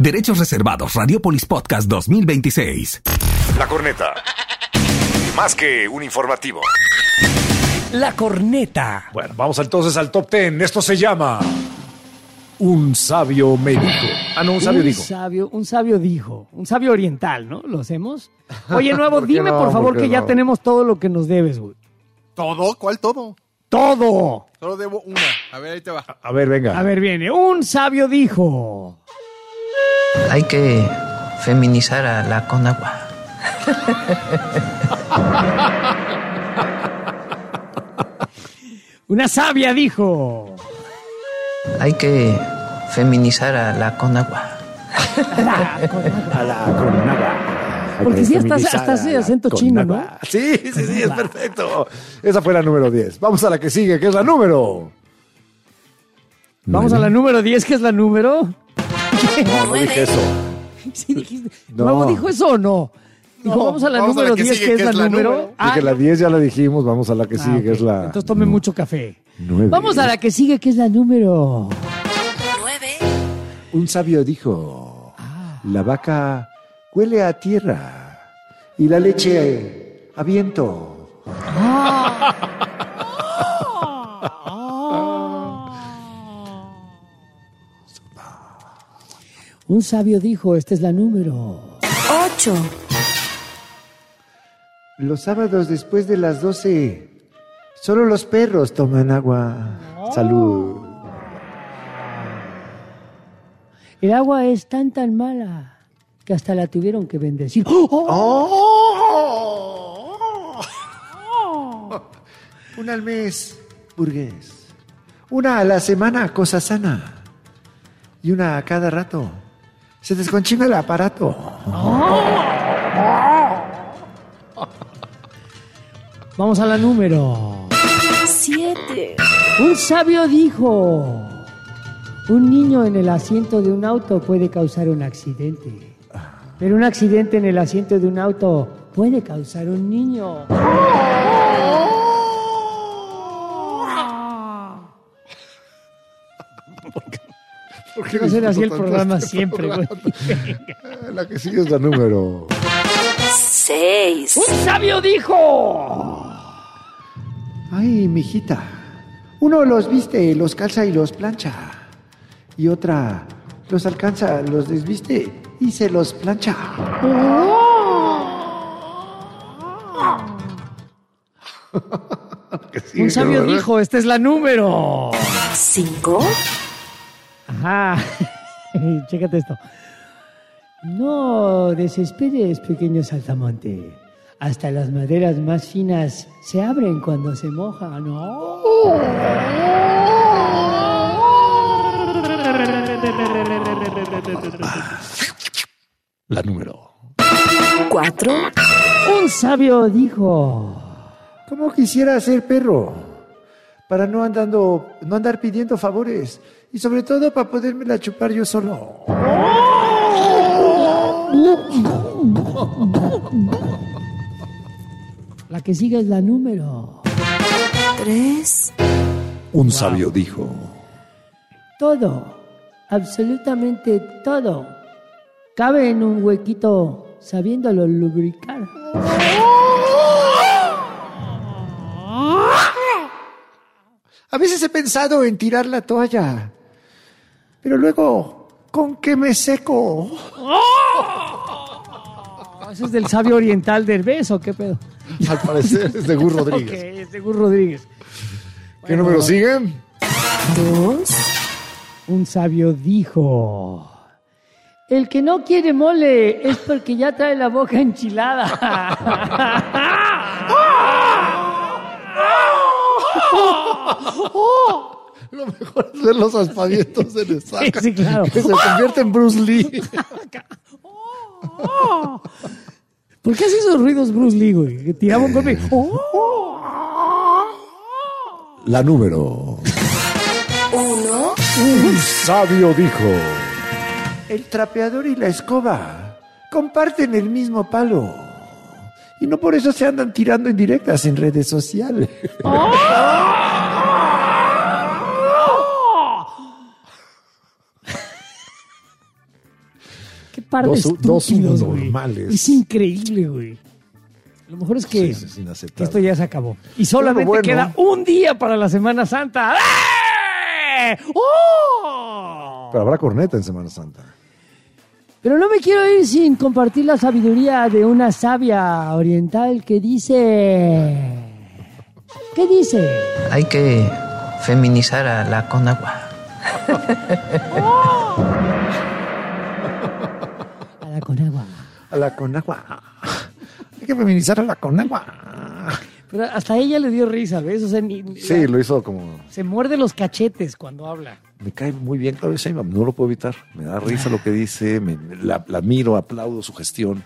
Derechos reservados. Radiopolis Podcast 2026. La Corneta. Más que un informativo. La Corneta. Bueno, vamos entonces al top 10. Esto se llama Un sabio médico. Ah, no, un sabio dijo. Un sabio dijo. Un sabio oriental, ¿no? ¿Lo hacemos? Oye, Nuevo, dime no? por favor ¿Por qué que ya no? tenemos todo lo que nos debes, güey. ¿Todo? ¿Cuál todo? ¡Todo! Solo debo una. A ver, ahí te va. A ver, venga. A ver, viene. Un sabio dijo. Hay que feminizar a la Conagua. Una sabia dijo. Hay que feminizar a la Conagua. A la Conagua. Porque sí, hasta hace acento chino, ¿no? Sí, es perfecto. Esa fue la número 10. Vamos a la que sigue, que es la número. Vamos a la número 10, que es la número. No dije eso. Sí, dijiste. No. ¿Nuevo dijo eso o no? Dijo, No, vamos a la vamos a número la que 10, sigue, que es la número. Dije la 10 ya la dijimos, vamos a la que sigue, que es la. Entonces tome mucho café. 9. Vamos a la que sigue, que es la número. Un sabio dijo: la vaca huele a tierra y la leche a viento. Un sabio dijo, esta es la número. 8. Los sábados después de las 12, solo los perros toman agua. Salud. El agua es tan mala que hasta la tuvieron que bendecir. Una al mes, burgués. Una a la semana, cosa sana. Y una a cada rato. Se desconchina el aparato. Vamos a la número. 7. Un sabio dijo, un niño en el asiento de un auto puede causar un accidente. Pero un accidente en el asiento de un auto puede causar un niño. ¿Por qué Va a ser así el disfruto programa tanto este siempre, güey. programa? La que sigue es la número. 6. ¡Un sabio dijo! Ay, mijita. Uno los viste, los calza y los plancha. Y otra los alcanza, los desviste y se los plancha. Un sabio dijo, esta es la número. 5. Ajá. Chécate esto. No desesperes, pequeño saltamonte. Hasta las maderas más finas se abren cuando se mojan. ¡No! La número. 4. Un sabio dijo. ¿Cómo quisiera ser perro? Para no andar pidiendo favores. Y sobre todo para podérmela chupar yo solo. La que sigue es la número. 3. Un sabio dijo: Todo, absolutamente todo, cabe en un huequito sabiéndolo lubricar. a veces he pensado en tirar la toalla. Pero luego, ¿con qué me seco? ¿Ese es del sabio oriental Derbez o qué pedo? Al parecer es de Gus Rodríguez. Ok, es de Gus Rodríguez. ¿Qué número sigue? 2. Un sabio dijo: el que no quiere mole es porque ya trae la boca enchilada. Lo mejor es ver los aspavientos en el saco. Sí, claro. Que se convierte en Bruce Lee. ¿Por qué hace esos ruidos Bruce Lee, güey? Que tiraba un golpe. La número. 1. Un sabio dijo: el trapeador y la escoba comparten el mismo palo. Y no por eso se andan tirando indirectas en redes sociales. par de Dos estúpidos, güey. subnormales. Es increíble, güey. Lo mejor es que, Sí, es que inaceptable. esto ya se acabó. Y solamente Bueno. queda un día para la Semana Santa. ¡Eh! ¡Oh! Pero habrá corneta en Semana Santa. Pero no me quiero ir sin compartir la sabiduría de una sabia oriental que dice... ¿Qué dice? Hay que feminizar a la Conagua. A la Conagua. A la Conagua. Hay que feminizar a la Conagua. Pero hasta ella le dio risa, ¿ves? O sea, Sí, lo hizo como... se muerde los cachetes cuando habla. Me cae muy bien Claudia Sheinbaum, no lo puedo evitar. Me da risa lo que dice, la admiro, aplaudo su gestión.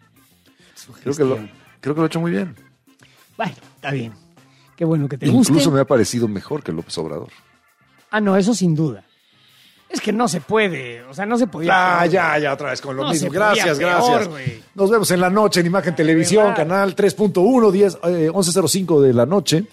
Creo que lo ha hecho muy bien. Bueno, está bien. Qué bueno que te Incluso guste. me ha parecido mejor que López Obrador. Ah, no, eso sin duda. Es que no se puede, o sea, no se podía. Ya, otra vez con lo No mismo. se podía Gracias, peor, gracias. güey. Nos vemos en la noche en Imagen Televisión, verdad. canal 3.1, 11:05 de la noche.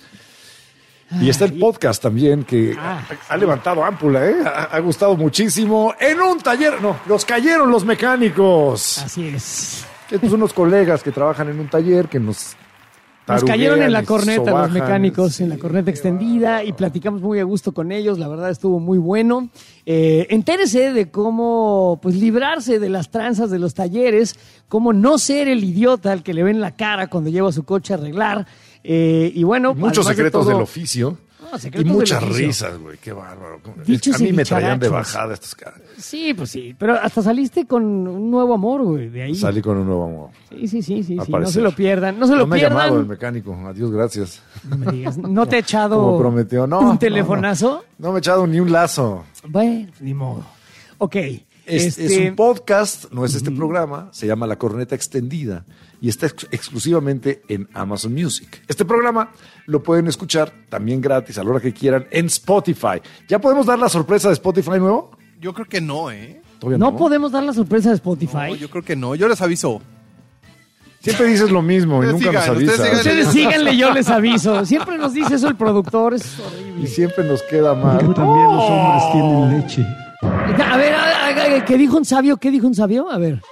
Y está el podcast también que ha levantado ámpula, ¿eh? Ha gustado muchísimo. En un taller, nos cayeron los mecánicos. Así es. Estos son unos colegas que trabajan en un taller que nos cayeron en la y corneta los sobajan. mecánicos, en la corneta extendida, y platicamos muy a gusto con ellos. La verdad estuvo muy bueno. Entérese de cómo pues librarse de las tranzas de los talleres, cómo no ser el idiota al que le ven la cara cuando lleva su coche a arreglar. Y bueno, Muchos además de secretos todo- del oficio. No, y secretos del muchas oficio. risas, güey. Qué bárbaro. Dichos A mí y me traían de dicharachos. bajada estos caras. Sí, pues sí, pero hasta saliste con un nuevo amor, güey, de ahí. Salí con un nuevo amor. Sí, Al no parecer. se lo pierdan, no se lo No me ha pierdan. llamado el mecánico. Adiós, gracias. No me digas, ¿no te ha echado Como prometió. No, un telefonazo? No me he echado ni un lazo. Bueno, ni modo. Ok. Es un podcast, no es este programa, se llama La Corneta Extendida y está exclusivamente en Amazon Music. Este programa lo pueden escuchar también gratis a la hora que quieran en Spotify. ¿Ya podemos dar la sorpresa de Spotify nuevo? Yo creo que no, ¿eh? Todavía ¿No podemos dar la sorpresa de Spotify? No, yo creo que no. Yo les aviso. Siempre dices lo mismo y Ustedes nunca nos sigan, ustedes avisas. Ustedes síganle, yo les aviso. Siempre nos dice eso el productor, es horrible. Y siempre nos queda mal. También los hombres tienen leche. A ver, ¿qué dijo un sabio? ¿Qué dijo un sabio? A ver.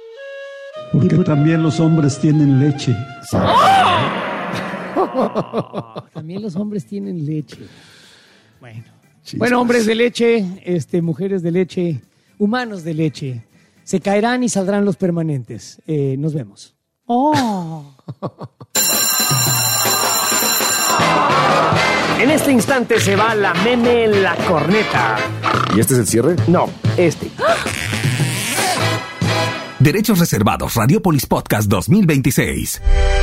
Porque también los hombres tienen leche. También los hombres tienen leche. Bueno. Chispas. Bueno, hombres de leche, mujeres de leche, humanos de leche. Se caerán y saldrán los permanentes. Nos vemos. En este instante se va la meme en la corneta. ¿Y este es el cierre? No, este. Derechos reservados. Radiopolis Podcast 2026.